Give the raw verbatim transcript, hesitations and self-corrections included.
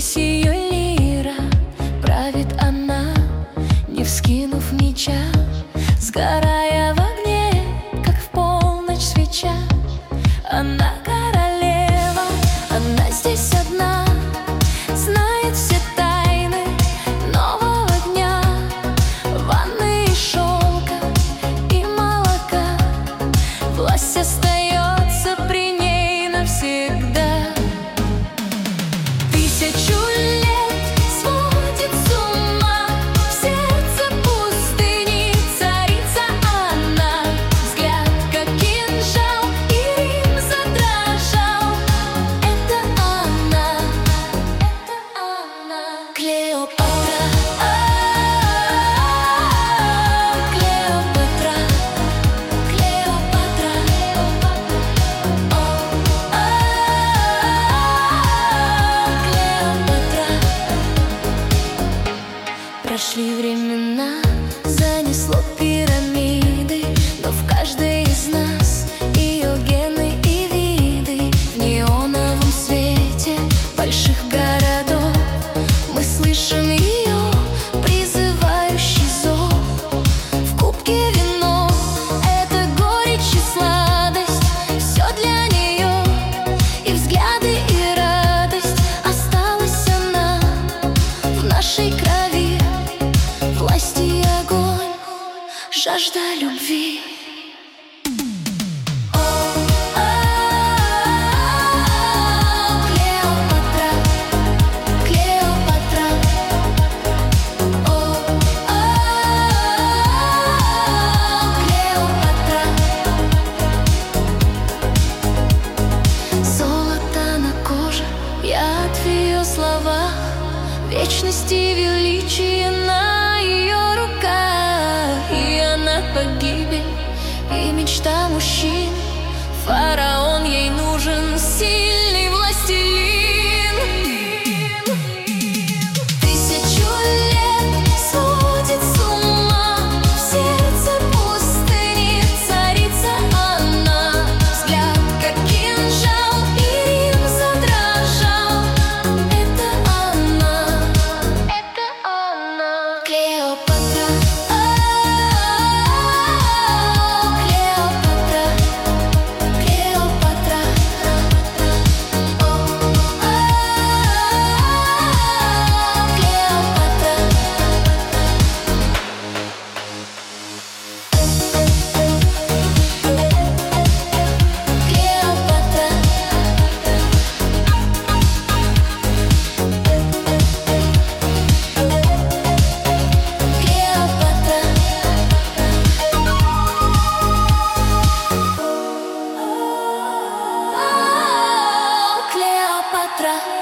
Здесь ее лира, правит она, не вскинув меча, сгорая в огне, как в полночь свеча. Она королева, она здесь одна, знает все тайны нового дня. Ванны и шелка, и молока, власть остается при ней навсегда. Тысячу лет сводит с ума, в сердце пустыни царица она. Взгляд, как кинжал, и Рим задрожал. Это она, это она, Клеопатра, Клеопатра, Клеопатра, Прошли времена, занесло пирамиды, но в каждой из нас ее гены и виды. В неоновом свете больших городов мы слышим ее призывающий зов. В кубке вино — это горечь и сладость, все для нее, и взгляды, и радость. Осталась она в нашей крови, власть и огонь, жажда любви. Клеопатра, Клеопатра, Клеопатра. Золото на коже, яд в ее словах, вечность и величие на ее руках. И она погибель, и мечта мужчин. Фараон ей нужен, сильный властелин. Тысячу лет сводит с ума, в сердце пустыни царица она. Взгляд, как кинжал, и Рим задрожал. Это она, это она, Клеопатра, Клеопатра, Клеопатра, Клеопатра.